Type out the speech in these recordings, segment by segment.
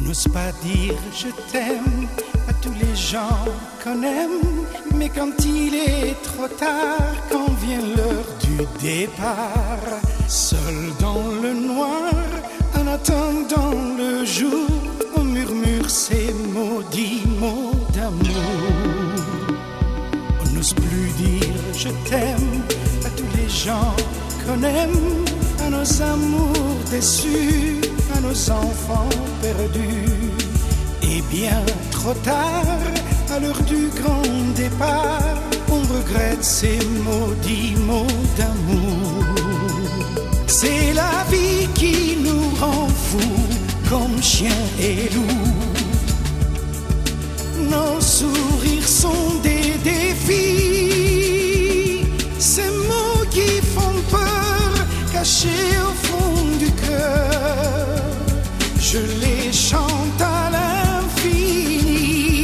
n'ose pas dire je t'aime à tous les gens qu'on aime, mais quand il est trop tard, quand vient l'heure du départ, seul dans le noir, en attendant le jour, on murmure ces maudits mots d'amour. On n'ose plus dire je t'aime à tous les gens qu'on aime, à nos amours déçus, à nos enfants perdus. Et bien trop tard, à l'heure du grand départ, on regrette ces maudits mots d'amour. C'est la vie qui nous rend fous comme chiens et loups. Nos sourires sont des défis, ces mots qui font peur, cachés au fond du cœur. Je les chante à l'infini.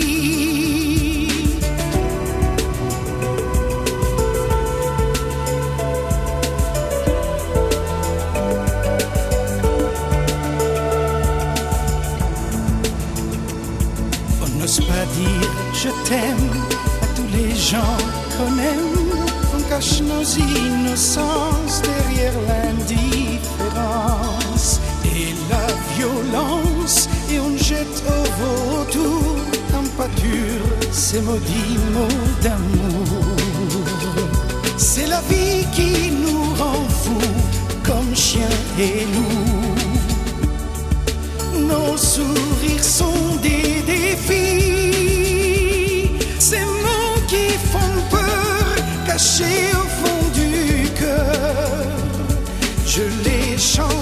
On n'ose pas dire je t'aime à tous les gens qu'on aime. On cache nos innocences derrière l'indifférence et la violence, et on jette au vautour en pâture ces maudits mots d'amour. C'est la vie qui nous rend fous comme chiens et loups. Nos sourires sont des défis, ces mots qui font peur, cachés au fond du cœur. Je les chante